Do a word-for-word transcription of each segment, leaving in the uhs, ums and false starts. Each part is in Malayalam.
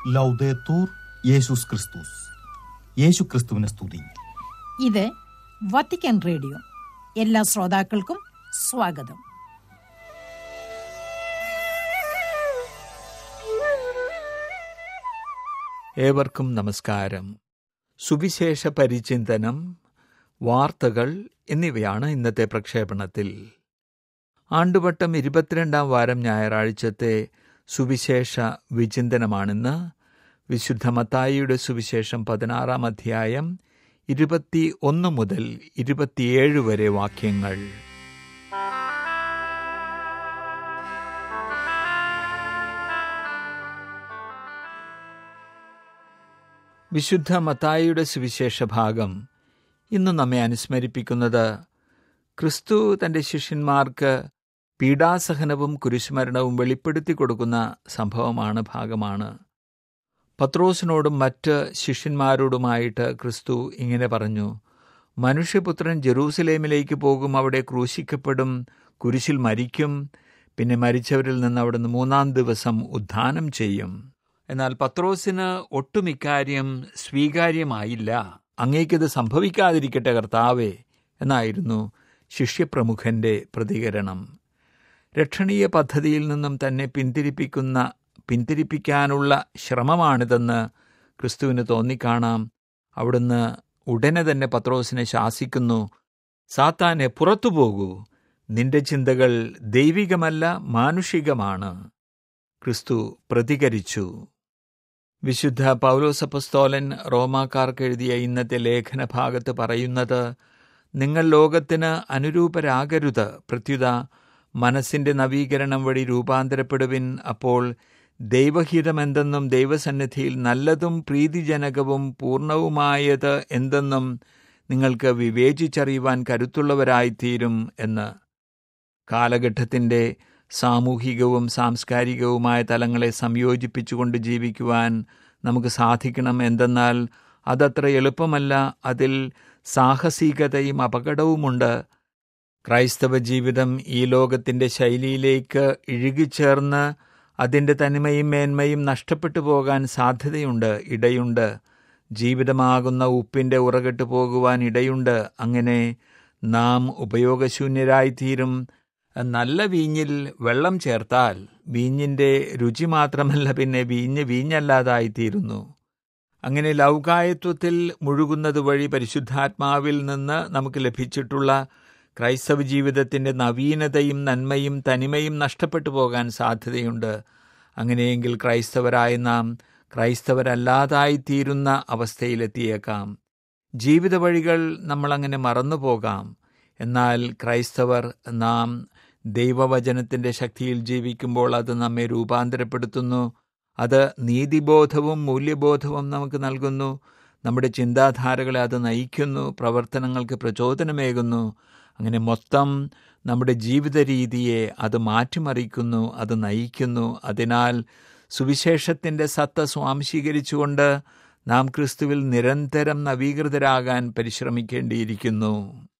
ലൗദേത്തൂർ യേശുസ് ക്രിസ്തുസ്. യേശു ക്രിസ്തുവിനെ സ്തുതി. ഇത് വത്തിക്കാൻ റേഡിയോ. എല്ലാ ശ്രോതാക്കൾക്കും സ്വാഗതം. ഏവർക്കും നമസ്കാരം. സുവിശേഷ പരിചിന്തനം, വാർത്തകൾ എന്നിവയാണ് ഇന്നത്തെ പ്രക്ഷേപണത്തിൽ. ആണ്ടുവട്ടം ഇരുപത്തിരണ്ടാം വാരം ഞായറാഴ്ചത്തെ സുവിശേഷ വിചിന്തനമാണിന്ന്. വിശുദ്ധ മത്തായിയുടെ സുവിശേഷം പതിനാറാം അധ്യായം ഇരുപത്തി ഒന്ന് മുതൽ ഇരുപത്തിയേഴ് വരെ വാക്യങ്ങൾ. വിശുദ്ധ മത്തായിയുടെ സുവിശേഷ ഭാഗം ഇന്ന് നമ്മെ അനുസ്മരിപ്പിക്കുന്നത് ക്രിസ്തു തൻ്റെ ശിഷ്യന്മാർക്ക് പീഡാസഹനവും കുരിശുമരണവും വെളിപ്പെടുത്തി കൊടുക്കുന്ന സംഭവമാണ്, ഭാഗമാണ്. പത്രോസിനോടും മറ്റ് ശിഷ്യന്മാരോടുമായിട്ട് ക്രിസ്തു ഇങ്ങനെ പറഞ്ഞു: മനുഷ്യപുത്രൻ ജെറൂസലേമിലേക്ക് പോകും, അവിടെ ക്രൂശിക്കപ്പെടും, കുരിശിൽ മരിക്കും, പിന്നെ മരിച്ചവരിൽ നിന്ന് അവിടുന്ന് മൂന്നാം ദിവസം ഉത്ഥാനം ചെയ്യും. എന്നാൽ പത്രോസിന് ഒട്ടും ഇക്കാര്യം സ്വീകാര്യമായില്ല. അങ്ങേക്കിത് സംഭവിക്കാതിരിക്കട്ടെ കർത്താവേ എന്നായിരുന്നു ശിഷ്യപ്രമുഖന്റെ പ്രതികരണം. രക്ഷണീയ പദ്ധതിയിൽ നിന്നും തന്നെ പിന്തിരിപ്പിക്കുന്ന പിന്തിരിപ്പിക്കാനുള്ള ശ്രമമാണിതെന്ന് ക്രിസ്തുവിന് തോന്നിക്കാണാം. അവിടുന്ന് ഉടനെ തന്നെ പത്രോസിനെ ശാസിക്കുന്നു: സാത്താനെ, പുറത്തു പോകൂ, നിന്റെ ചിന്തകൾ ദൈവികമല്ല, മാനുഷികമാണ്. ക്രിസ്തു പ്രതികരിച്ചു. വിശുദ്ധ പൗലോസ് അപ്പോസ്തലൻ റോമാക്കാർക്ക് എഴുതിയ ഇന്നത്തെ ലേഖന ഭാഗത്ത് പറയുന്നത്: നിങ്ങൾ ലോകത്തിന് അനുരൂപരാകരുത്, പ്രത്യുത മനസ്സിൻ്റെ നവീകരണം വഴി രൂപാന്തരപ്പെടുവിൻ. അപ്പോൾ ദൈവഹിതമെന്തെന്നും ദൈവസന്നിധിയിൽ നല്ലതും പ്രീതിജനകവും പൂർണ്ണവുമായത് എന്തെന്നും നിങ്ങൾക്ക് വിവേചിച്ചറിയുവാൻ കരുത്തുള്ളവരായിത്തീരും എന്ന്. കാലഘട്ടത്തിൻ്റെ സാമൂഹികവും സാംസ്കാരികവുമായ തലങ്ങളെ സംയോജിപ്പിച്ചുകൊണ്ട് ജീവിക്കുവാൻ നമുക്ക് സാധിക്കണം. എന്തെന്നാൽ അതത്ര എളുപ്പമല്ല. അതിൽ സാഹസികതയും അപകടവുമുണ്ട്. ക്രൈസ്തവ ജീവിതം ഈ ലോകത്തിൻ്റെ ശൈലിയിലേക്ക് ഇഴുകിച്ചേർന്ന് അതിൻ്റെ തനിമയും മേന്മയും നഷ്ടപ്പെട്ടു പോകാൻ സാധ്യതയുണ്ട്, ഇടയുണ്ട്. ജീവിതമാകുന്ന ഉപ്പിൻ്റെ ഉറകെട്ട് പോകുവാൻ ഇടയുണ്ട്. അങ്ങനെ നാം ഉപയോഗശൂന്യരായിത്തീരും. നല്ല വീഞ്ഞിൽ വെള്ളം ചേർത്താൽ വീഞ്ഞിൻ്റെ രുചി മാത്രമല്ല, പിന്നെ വീഞ്ഞ് വീഞ്ഞല്ലാതായിത്തീരുന്നു. അങ്ങനെ ലൗകായത്വത്തിൽ മുഴുകുന്നത് വഴി പരിശുദ്ധാത്മാവിൽ നിന്ന് നമുക്ക് ലഭിച്ചിട്ടുള്ള ക്രൈസ്തവ ജീവിതത്തിൻ്റെ നവീനതയും നന്മയും തനിമയും നഷ്ടപ്പെട്ടു പോകാൻ സാധ്യതയുണ്ട്. അങ്ങനെയെങ്കിൽ ക്രൈസ്തവരായ നാം ക്രൈസ്തവരല്ലാതായിത്തീരുന്ന അവസ്ഥയിലെത്തിയേക്കാം. ജീവിത വഴികൾ നമ്മളങ്ങനെ മറന്നുപോകാം. എന്നാൽ ക്രൈസ്തവർ നാം ദൈവവചനത്തിൻ്റെ ശക്തിയിൽ ജീവിക്കുമ്പോൾ അത് നമ്മെ രൂപാന്തരപ്പെടുത്തുന്നു. അത് നീതിബോധവും മൂല്യബോധവും നമുക്ക് നൽകുന്നു. നമ്മുടെ ചിന്താധാരകളെ അത് നയിക്കുന്നു, പ്രവർത്തനങ്ങൾക്ക് പ്രചോദനമേകുന്നു. അങ്ങനെ മൊത്തം നമ്മുടെ ജീവിത രീതിയെ അത് മാറ്റിമറിക്കുന്നു, അത് നയിക്കുന്നു. അതിനാൽ സുവിശേഷത്തിൻ്റെ സത്ത സ്വാംശീകരിച്ചുകൊണ്ട് നാം ക്രിസ്തുവിൽ നിരന്തരം നവീകൃതരാകാൻ പരിശ്രമിക്കേണ്ടിയിരിക്കുന്നു.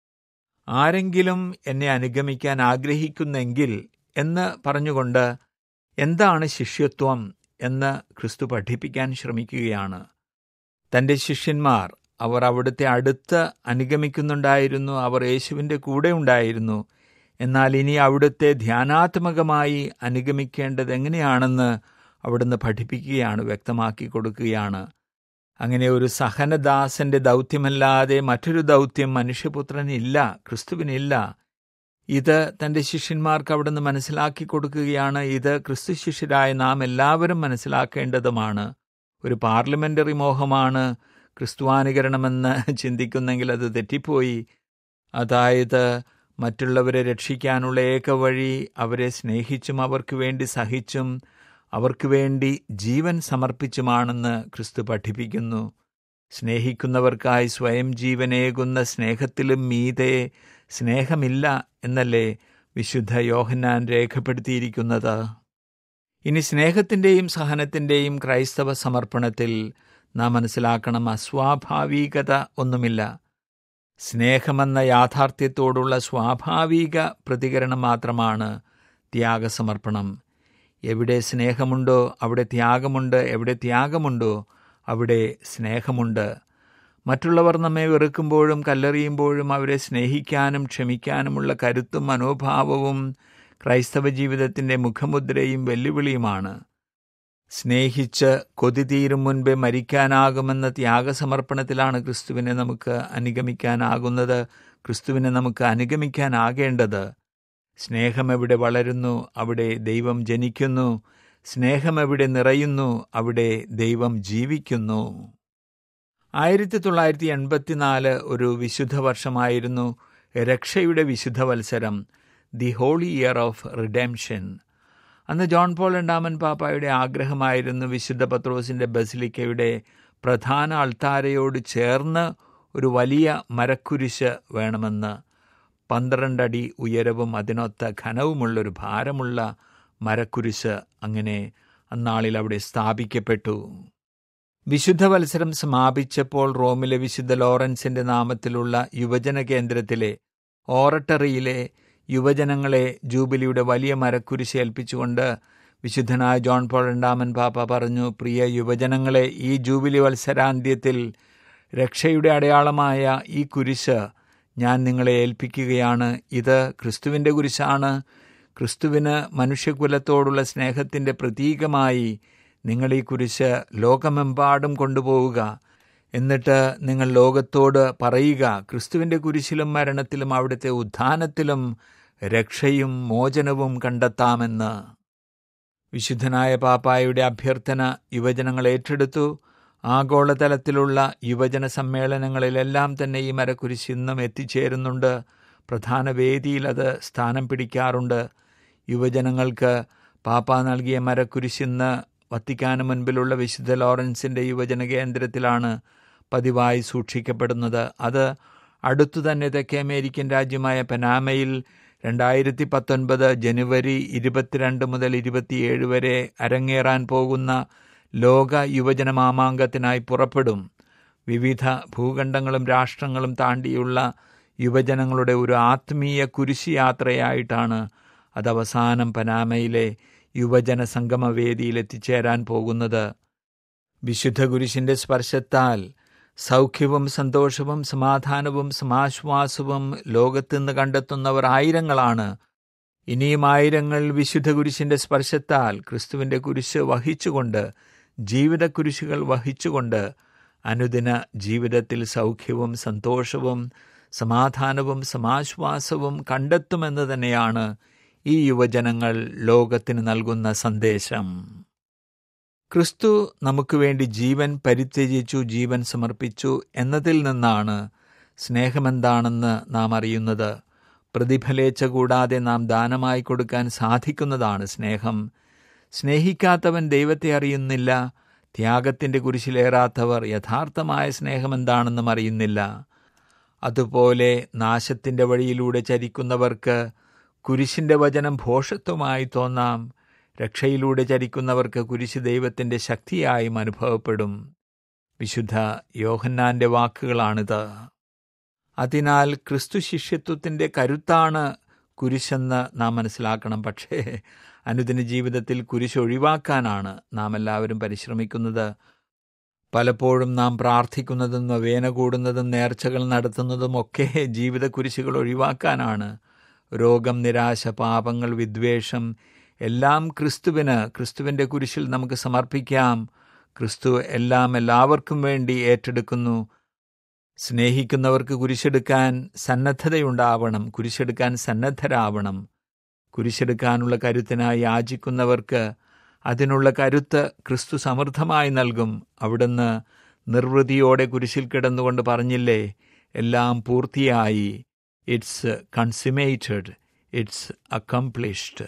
ആരെങ്കിലും എന്നെ അനുഗമിക്കാൻ ആഗ്രഹിക്കുന്നെങ്കിൽ എന്ന് പറഞ്ഞുകൊണ്ട് എന്താണ് ശിഷ്യത്വം എന്ന് ക്രിസ്തു പഠിപ്പിക്കാൻ ശ്രമിക്കുകയാണ്. തൻ്റെ ശിഷ്യന്മാർ അവർ അവിടുത്തെ അടുത്ത് അനുഗമിക്കുന്നുണ്ടായിരുന്നു, അവർ യേശുവിൻ്റെ കൂടെ ഉണ്ടായിരുന്നു. എന്നാൽ ഇനി അവിടുത്തെ ധ്യാനാത്മകമായി അനുഗമിക്കേണ്ടത് എങ്ങനെയാണെന്ന് അവിടുന്ന് പഠിപ്പിക്കുകയാണ്, വ്യക്തമാക്കി കൊടുക്കുകയാണ്. അങ്ങനെ ഒരു സഹനദാസന്റെ ദൗത്യമല്ലാതെ മറ്റൊരു ദൗത്യം മനുഷ്യപുത്രനില്ല, ക്രിസ്തുവിനില്ല. ഇത് തൻ്റെ ശിഷ്യന്മാർക്ക് അവിടുന്ന് മനസ്സിലാക്കി കൊടുക്കുകയാണ്. ഇത് ക്രിസ്തു ശിഷ്യരായ നാം എല്ലാവരും മനസ്സിലാക്കേണ്ടതുമാണ്. ഒരു പാർലമെന്ററി മോഹമാണ് ക്രിസ്തുവാനുകരണമെന്ന് ചിന്തിക്കുന്നെങ്കിൽ അത് തെറ്റിപ്പോയി. അതായത് മറ്റുള്ളവരെ രക്ഷിക്കാനുള്ള ഏക വഴി അവരെ സ്നേഹിച്ചും അവർക്ക് വേണ്ടി സഹിച്ചും അവർക്ക് വേണ്ടി ജീവൻ സമർപ്പിച്ചുമാണെന്ന് ക്രിസ്തു പഠിപ്പിക്കുന്നു. സ്നേഹിക്കുന്നവർക്കായി സ്വയം ജീവനേകുന്ന സ്നേഹത്തിലും മീതെ സ്നേഹമില്ല എന്നല്ലേ വിശുദ്ധ യോഹന്നാൻ രേഖപ്പെടുത്തിയിരിക്കുന്നത്. ഇനി സ്നേഹത്തിൻ്റെയും സഹനത്തിൻ്റെയും ക്രൈസ്തവ സമർപ്പണത്തിൽ നാം മനസ്സിലാക്കണം, അസ്വാഭാവികത ഒന്നുമില്ല. സ്നേഹമെന്ന യാഥാർത്ഥ്യത്തോടുള്ള സ്വാഭാവിക പ്രതികരണം മാത്രമാണ് ത്യാഗസമർപ്പണം. എവിടെ സ്നേഹമുണ്ടോ അവിടെ ത്യാഗമുണ്ട്, എവിടെ ത്യാഗമുണ്ടോ അവിടെ സ്നേഹമുണ്ട്. മറ്റുള്ളവർ നമ്മെ വെറുക്കുമ്പോഴും കല്ലെറിയുമ്പോഴും അവരെ സ്നേഹിക്കാനും ക്ഷമിക്കാനുമുള്ള കരുത്തും മനോഭാവവും ക്രൈസ്തവ ജീവിതത്തിൻ്റെ മുഖമുദ്രയും വെല്ലുവിളിയുമാണ്. സ്നേഹിച്ച് കൊതി തീരും മുൻപേ മരിക്കാനാകുമെന്ന ത്യാഗസമർപ്പണത്തിലാണ് ക്രിസ്തുവിനെ നമുക്ക് അനുഗമിക്കാനാകുന്നത്, ക്രിസ്തുവിനെ നമുക്ക് അനുഗമിക്കാനാകേണ്ടത്. സ്നേഹം എവിടെ വളരുന്നു അവിടെ ദൈവം ജനിക്കുന്നു, സ്നേഹം എവിടെ നിറയുന്നു അവിടെ ദൈവം ജീവിക്കുന്നു. ആയിരത്തി തൊള്ളായിരത്തി എൺപത്തിനാല് ഒരു വിശുദ്ധ വർഷമായിരുന്നു, രക്ഷയുടെ വിശുദ്ധ വത്സരം, the holy year of redemption. അന്ന് ജോൺ പോൾ രണ്ടാമൻ പാപ്പായുടെ ആഗ്രഹമായിരുന്നു വിശുദ്ധ പത്രോസിൻ്റെ ബസിലിക്കയുടെ പ്രധാന അൾത്താരയോട് ചേർന്ന് ഒരു വലിയ മരക്കുരിശ് വേണമെന്ന്. പന്ത്രണ്ടടി ഉയരവും അതിനൊത്ത ഘനവുമുള്ളൊരു ഭാരമുള്ള മരക്കുരിശ് അങ്ങനെ അന്നാളിൽ അവിടെ സ്ഥാപിക്കപ്പെട്ടു. വിശുദ്ധ വത്സരം സമാപിച്ചപ്പോൾ റോമിലെ വിശുദ്ധ ലോറൻസിൻ്റെ നാമത്തിലുള്ള യുവജന കേന്ദ്രത്തിലെ ഓറട്ടറിയിലെ യുവജനങ്ങളെ ജൂബിലിയുടെ വലിയ മരക്കുരിശ് ഏൽപ്പിച്ചുകൊണ്ട് വിശുദ്ധനായ ജോൺ പോൾ രണ്ടാമൻ പാപ്പ പറഞ്ഞു, പ്രിയ യുവജനങ്ങളെ, ഈ ജൂബിലി വത്സരാന്ത്യത്തിൽ രക്ഷയുടെ അടയാളമായ ഈ കുരിശ് ഞാൻ നിങ്ങളെ ഏൽപ്പിക്കുകയാണ്. ഇത് ക്രിസ്തുവിൻ്റെ കുരിശാണ്. ക്രിസ്തുവിന് മനുഷ്യകുലത്തോടുള്ള സ്നേഹത്തിൻ്റെ പ്രതീകമായി നിങ്ങൾ ഈ കുരിശ് ലോകമെമ്പാടും കൊണ്ടുപോവുക. എന്നിട്ട് നിങ്ങൾ ലോകത്തോട് പറയുക, ക്രിസ്തുവിൻ്റെ കുരിശിലും മരണത്തിലും അവിടുത്തെ ഉത്ഥാനത്തിലും രക്ഷയും മോചനവും കണ്ടെത്താമെന്ന്. വിശുദ്ധനായ പാപ്പായുടെ അഭ്യർത്ഥന യുവജനങ്ങൾ ഏറ്റെടുത്തു. ആഗോളതലത്തിലുള്ള യുവജന സമ്മേളനങ്ങളിലെല്ലാം തന്നെ ഈ മരക്കുരിശ് ഇന്നും എത്തിച്ചേരുന്നുണ്ട്. പ്രധാന വേദിയിൽ അത് സ്ഥാനം പിടിക്കാറുണ്ട്. യുവജനങ്ങൾക്ക് പാപ്പ നൽകിയ മരക്കുരിശ് ഇന്ന് വത്തിക്കാന് മുൻപിലുള്ള വിശുദ്ധ ലോറൻസിൻ്റെ യുവജന കേന്ദ്രത്തിലാണ് പതിവായി സൂക്ഷിക്കപ്പെടുന്നത്. അത് അടുത്തു തന്നെ തെക്കേ അമേരിക്കൻ രാജ്യമായ പനാമയിൽ രണ്ടായിരത്തി പത്തൊൻപത് ജനുവരി ഇരുപത്തിരണ്ട് മുതൽ ഇരുപത്തിയേഴ് വരെ അരങ്ങേറാൻ പോകുന്ന ലോക യുവജന മാമാങ്കത്തിനായി പുറപ്പെടും. വിവിധ ഭൂഖണ്ഡങ്ങളും രാഷ്ട്രങ്ങളും താണ്ടിയുള്ള യുവജനങ്ങളുടെ ഒരു ആത്മീയ കുരിശ് യാത്രയായിട്ടാണ് അത് അവസാനം പനാമയിലെ യുവജന സംഗമവേദിയിൽ എത്തിച്ചേരാൻ പോകുന്നത്. വിശുദ്ധ കുരിശിൻ്റെ സ്പർശത്താൽ സൗഖ്യവും സന്തോഷവും സമാധാനവും സമാശ്വാസവും ലോകത്തുനിന്ന് കണ്ടെത്തുന്നവർ ആയിരങ്ങളാണ്. ഇനിയും ആയിരങ്ങൾ വിശുദ്ധ കുരിശിൻ്റെ സ്പർശത്താൽ ക്രിസ്തുവിൻ്റെ കുരിശ് വഹിച്ചുകൊണ്ട്, ജീവിത കുരിശുകൾ വഹിച്ചുകൊണ്ട് അനുദിന ജീവിതത്തിൽ സൗഖ്യവും സന്തോഷവും സമാധാനവും സമാശ്വാസവും കണ്ടെത്തുമെന്ന് തന്നെയാണ് ഈ യുവജനങ്ങൾ ലോകത്തിന് നൽകുന്ന സന്ദേശം. ക്രിസ്തു നമുക്ക് വേണ്ടി ജീവൻ പരിത്യജിച്ചു, ജീവൻ സമർപ്പിച്ചു എന്നതിൽ നിന്നാണ് സ്നേഹമെന്താണെന്ന് നാം അറിയുന്നത്. പ്രതിഫലേച്ഛ കൂടാതെ നാം ദാനമായി കൊടുക്കാൻ സാധിക്കുന്നതാണ് സ്നേഹം. സ്നേഹിക്കാത്തവൻ ദൈവത്തെ അറിയുന്നില്ല. ത്യാഗത്തിൻ്റെ കുരിശിലേറാത്തവർ യഥാർത്ഥമായ സ്നേഹമെന്താണെന്നും അറിയുന്നില്ല. അതുപോലെ നാശത്തിൻ്റെ വഴിയിലൂടെ ചരിക്കുന്നവർക്ക് കുരിശിൻ്റെ വചനം ഭോഷത്വമായി തോന്നാം. രക്ഷയിലൂടെ ചരിക്കുന്നവർക്ക് കുരിശ് ദൈവത്തിൻ്റെ ശക്തിയായും അനുഭവപ്പെടും. വിശുദ്ധ യോഹന്നാൻ്റെ വാക്കുകളാണിത്. അതിനാൽ ക്രിസ്തു ശിഷ്യത്വത്തിൻ്റെ കരുത്താണ് കുരിശെന്ന് നാം മനസ്സിലാക്കണം. പക്ഷേ അനുദിന ജീവിതത്തിൽ കുരിശ് ഒഴിവാക്കാനാണ് നാം എല്ലാവരും പരിശ്രമിക്കുന്നത്. പലപ്പോഴും നാം പ്രാർത്ഥിക്കുന്നതും നൊവേന കൂടുന്നതും നേർച്ചകൾ നടത്തുന്നതും ഒക്കെ ജീവിത കുരിശുകൾ ഒഴിവാക്കാനാണ്. രോഗം, നിരാശ, പാപങ്ങൾ, വിദ്വേഷം എല്ലാം ക്രിസ്തുവിന്, ക്രിസ്തുവിൻ്റെ കുരിശിൽ നമുക്ക് സമർപ്പിക്കാം. ക്രിസ്തു എല്ലാം എല്ലാവർക്കും വേണ്ടി ഏറ്റെടുക്കുന്നു. സ്നേഹിക്കുന്നവർക്ക് കുരിശെടുക്കാൻ സന്നദ്ധതയുണ്ടാവണം, കുരിശെടുക്കാൻ സന്നദ്ധരാവണം. കുരിശെടുക്കാനുള്ള കരുത്തിനായി യാചിക്കുന്നവർക്ക് അതിനുള്ള കരുത്ത് ക്രിസ്തു സമൃദ്ധമായി നൽകും. അവിടുന്ന് നിർവൃതിയോടെ കുരിശിൽ കിടന്നുകൊണ്ട് പറഞ്ഞില്ലേ, എല്ലാം പൂർത്തിയായി, ഇറ്റ്സ് കൺസുമേറ്റഡ്, ഇറ്റ്സ് അക്കംപ്ലിഷ്ഡ്.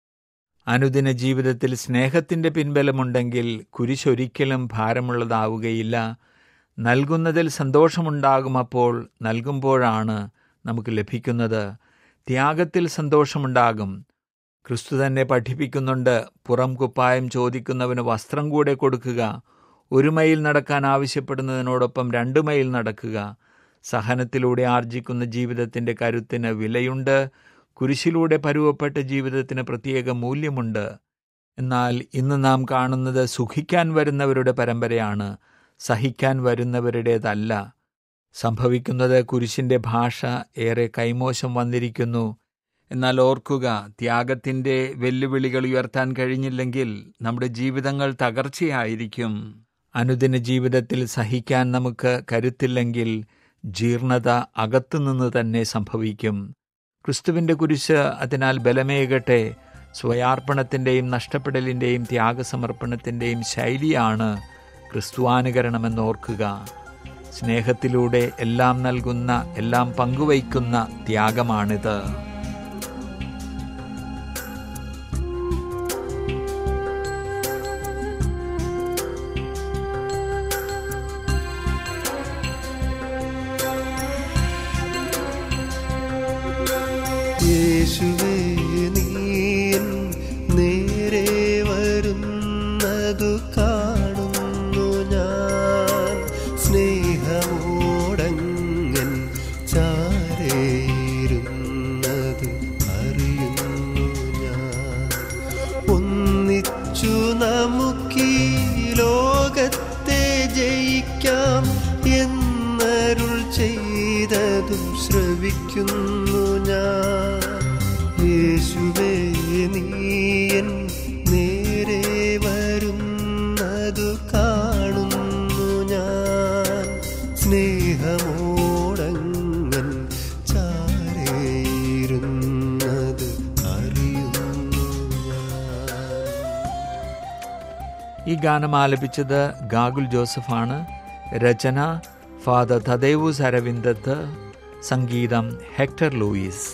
അനുദിന ജീവിതത്തിൽ സ്നേഹത്തിൻ്റെ പിൻബലമുണ്ടെങ്കിൽ കുരിശൊരിക്കലും ഭാരമുള്ളതാവുകയില്ല. നൽകുന്നതിൽ സന്തോഷമുണ്ടാകും. അപ്പോൾ നൽകുമ്പോഴാണ് നമുക്ക് ലഭിക്കുന്നത്. ത്യാഗത്തിൽ സന്തോഷമുണ്ടാകും. ക്രിസ്തു തന്നെ പഠിപ്പിക്കുന്നുണ്ട്, പുറം കുപ്പായം ചോദിക്കുന്നവന് വസ്ത്രം കൂടെ കൊടുക്കുക. ഒരു മൈൽ നടക്കാൻ ആവശ്യപ്പെടുന്നതിനോടൊപ്പം രണ്ട് മൈൽ നടക്കുക. സഹനത്തിലൂടെ ആർജിക്കുന്ന ജീവിതത്തിൻ്റെ കരുത്തിന് വിലയുണ്ട്. കുരിശിലൂടെ പരുവപ്പെട്ട ജീവിതത്തിന് പ്രത്യേക മൂല്യമുണ്ട്. എന്നാൽ ഇന്ന് നാം കാണുന്നത് സുഖിക്കാൻ വരുന്നവരുടെ പരമ്പരയാണ്, സഹിക്കാൻ വരുന്നവരുടേതല്ല. സംഭവിക്കുന്നത് കുരിശിൻ്റെ ഭാഷ ഏറെ കൈമോശം വന്നിരിക്കുന്നു. എന്നാൽ ഓർക്കുക, ത്യാഗത്തിൻ്റെ വെല്ലുവിളികൾ ഉയർത്താൻ കഴിഞ്ഞില്ലെങ്കിൽ നമ്മുടെ ജീവിതങ്ങൾ തകർച്ചയായിരിക്കും. അനുദിന ജീവിതത്തിൽ സഹിക്കാൻ നമുക്ക് കരുത്തില്ലെങ്കിൽ ജീർണത അകത്തുനിന്ന് തന്നെ സംഭവിക്കും. ക്രിസ്തുവിൻ്റെ കുരിശ് അതിനാൽ ബലമേകട്ടെ. സ്വയാർപ്പണത്തിൻ്റെയും നഷ്ടപ്പെടലിൻ്റെയും ത്യാഗസമർപ്പണത്തിൻ്റെയും ശൈലിയാണ് ക്രിസ്തുവാനുകരണമെന്നോർക്കുക. സ്നേഹത്തിലൂടെ എല്ലാം നൽകുന്ന, എല്ലാം പങ്കുവയ്ക്കുന്ന ത്യാഗമാണിത്. യേശുവേ, നീൻ നേരെ വരുന്നതു കാണുന്നു ഞാൻ. സ്നേഹമോടങ്ങൻ ചാരേരുന്നത് അറിയുന്നു ഞാൻ. ഒന്നിച്ചു നമുക്കീ ലോകത്തെ ജയിക്കാം എന്നരുൾ ചെയ്തതും ശ്രവിക്കുന്നു ഞാൻ. യേശുവേ, നീയൻ നേരെ വരുന്നതു കാണുന്നു ഞാൻ. സ്നേഹമോടങ്ങൻ ചാരേരുന്നത് അറിയുന്നു ഞാൻ. ഈ ഗാനം ആലപിച്ചത് ഗാഗുൽ ജോസഫാണ്. രചന ഫാദർ തദേവൂസ് അരവിന്ദത്ത്. സംഗീതം ഹെക്ടർ ലൂയിസ്.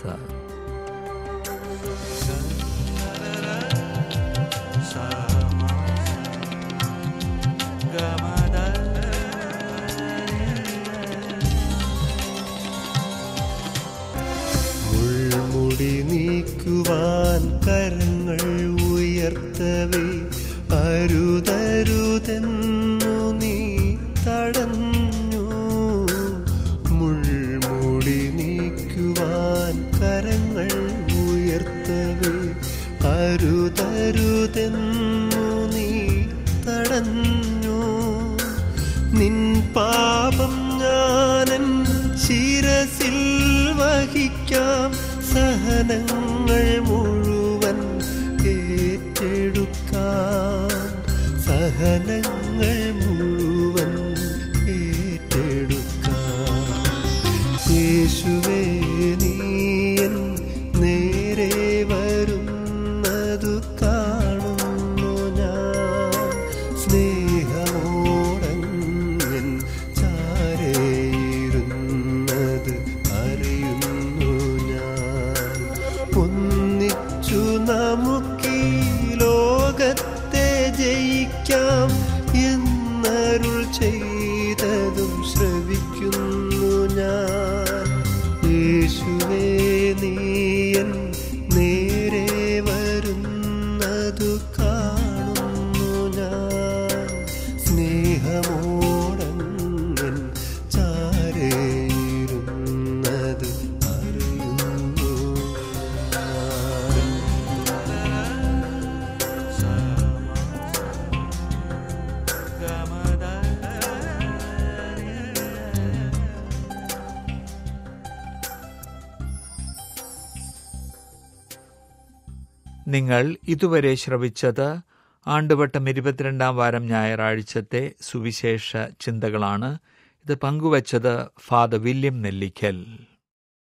മുൾമുടി നീക്കുവാൻ കരങ്ങൾ ഉയർത്തവേ അരുതരുതെന്നു നീ തടഞ്ഞു. മുൾമുടി നീക്കുവാൻ കരങ്ങൾ ഉയർത്തവേ അരുതരുതെന്നു നീ തടഞ്ഞു. നിൻ പാപം ഞാനൻ ശിരസിൽ വഹിക്കാം. സഹനങ്ങൾ മുഴുവൻ ഏറ്റെടുക്കാം. സഹനങ്ങൾ മുഴുവൻ ഏറ്റെടുക്കാം. യേശുവേ, നീയൻ നേരെ വരുന്നതു കാണുന്നു ഞാൻ. സ്നേഹമോടങ്ങൻ ചാരേരുന്നത് അറിയുന്നു ഞാൻ. ഒന്നിച്ചു നമുക്കീ ലോകത്തെ ജയിക്കാം എന്നരുൾ ചെയ്തതും ശ്രവിക്കുന്നു ഞാൻ. യേശുവേ, നീയൻ നേരെ വരുന്നതു കാണുന്നു ഞാൻ. സ്നേഹമോടങ്ങൻ ചാരേരുന്നത് അറിയുന്നു ഞാൻ. നിങ്ങൾ ഇതുവരെ ശ്രവിച്ചത് ആണ്ടുവട്ടം ഇരുപത്തിരണ്ടാം വാരം ഞായറാഴ്ചത്തെ സുവിശേഷ ചിന്തകളാണ്. ഇത് പങ്കുവച്ചത് ഫാദർ വില്യം നെല്ലിക്കൽ.